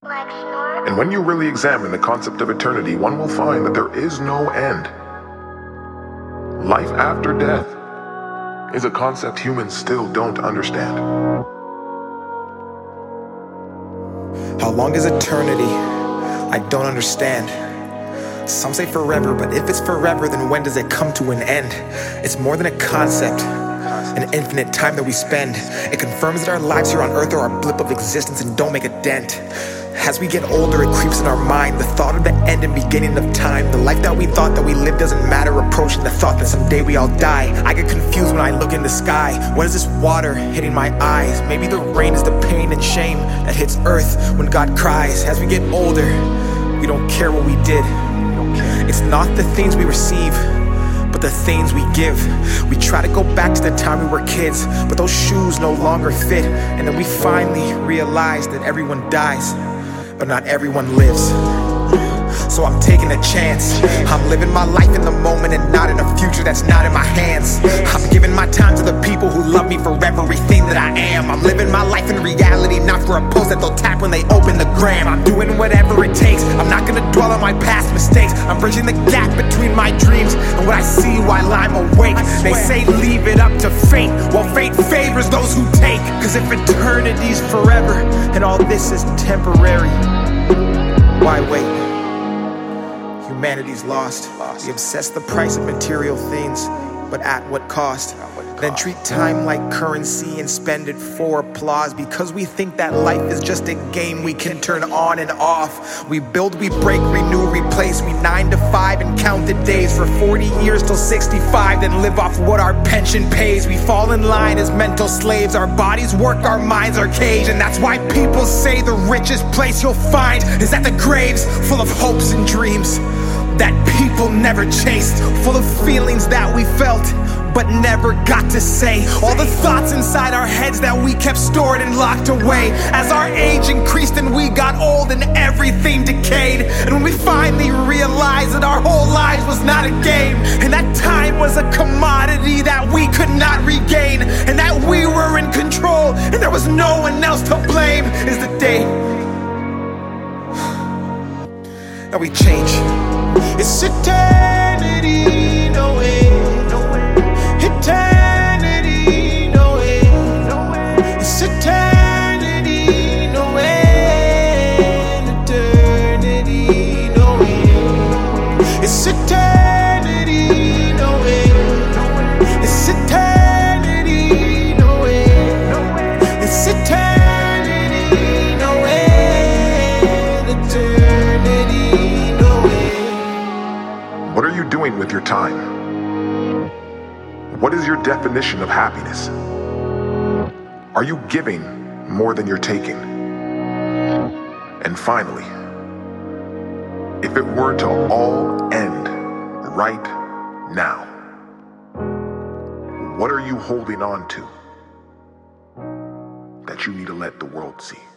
And when you really examine the concept of eternity, one will find that there is no end. Life after death is a concept humans still don't understand. How long is eternity? I don't understand. Some say forever, but if it's forever, then when does it come to an end? It's more than a concept, an infinite time that we spend. It confirms that our lives here on earth are a blip of existence and don't make a dent. As we get older, it creeps in our mind, the thought of the end and beginning of time. The life that we thought that we lived doesn't matter, approaching the thought that someday we all die. I get confused when I look in the sky. What is this water hitting my eyes? Maybe the rain is the pain and shame that hits earth when God cries. As we get older, we don't care what we did. It's not the things we receive, but the things we give. We try to go back to the time we were kids, but those shoes no longer fit. And then we finally realize that everyone dies, but not everyone lives. So I'm taking a chance. I'm living my life in the moment and not in a future that's not in my hands. I'm giving my time to the people who love me for everything that I am. I'm living my life in reality, not for a post that they'll tap when they open the gram. I'm doing whatever it takes. I'm not gonna dwell on my past mistakes. I'm bridging the gap between my dreams and what I see while I'm awake. They say leave it up to fate. Well, fate favors those who take. Cause if eternity's forever and all this is temporary, why wait? Humanity's lost. We obsess the price of material things, but at what cost? Then treat time like currency and spend it for applause, because we think that life is just a game we can turn on and off. We build, we break, renew, replace. We 9 to 5 and count the days for 40 years till 65, then live off what our pension pays. We fall in line as mental slaves. Our bodies work, our minds are caged. And that's why people say the richest place you'll find is at the graves, full of hopes and dreams that people never chased, full of feelings that we felt but never got to say. All the thoughts inside our heads that we kept stored and locked away. As our age increased and we got old and everything decayed, and when we finally realized that our whole lives was not a game, and that time was a commodity that we could not regain, and that we were in control and there was no one else to blame, is the day that we change. It's eternity, no way, no way. Eternity, no way, no way. It's eternity, no way. Eternity, no way. It's eternity, no way, no way. It's eternity, no way, no way. It's eternity, no way. Eternity, no way. What are you doing with your time? What is your definition of happiness? Are you giving more than you're taking? And finally, if it were to all end right now, what are you holding on to that you need to let the world see?